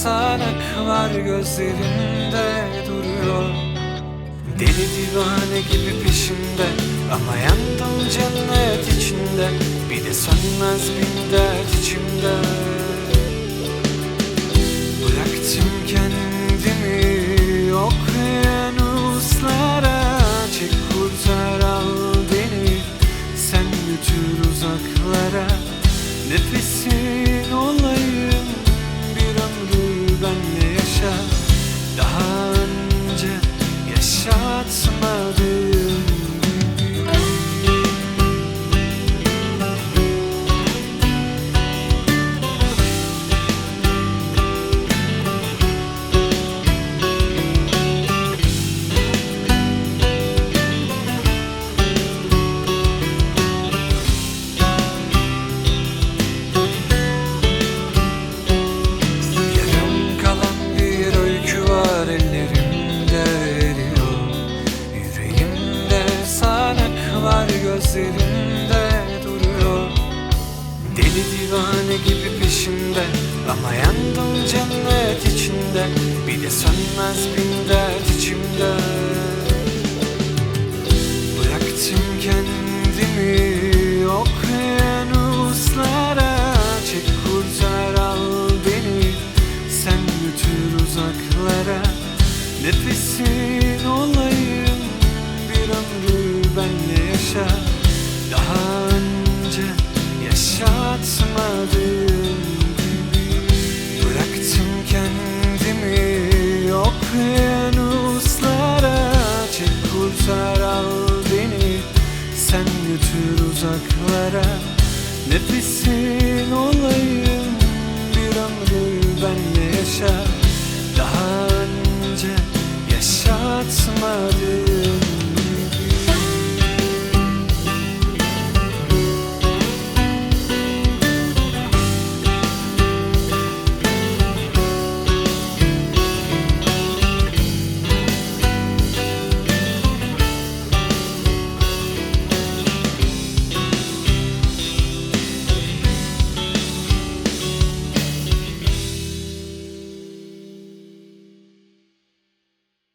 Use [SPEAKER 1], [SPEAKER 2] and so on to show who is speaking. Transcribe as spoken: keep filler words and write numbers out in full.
[SPEAKER 1] sağanak var gözlerinde duruyor. Deli divane gibi peşimde, ama yandım cennet içinde. Bir de sönmez bin dert içimde. Bıraktım kendimi okyanuslara. Çek kurtar al beni, sen götür uzaklara. Nefesin olayım, bir ömrü benle yaşa. Daha önce yaşatmadığım gibi. Yarım kalan bir öykü var, ellerimde eriyor. Yüreğimde sağanak var, gözlerimde duruyor. Deli divane gibi peşimde, ama yandım cennet içinde. Bir de sönmez bin dert içimde. Bıraktım kendimi okyanuslara. Çek kurtar al beni, sen götür uzaklara. Nefesin olayım, bir ömrü benle yaşa. Daha önce yaşatmadığım gibi. Bıraktım kendimi okyanuslara. Çek kurtar al beni, sen götür uzaklara. Nefesin olayım,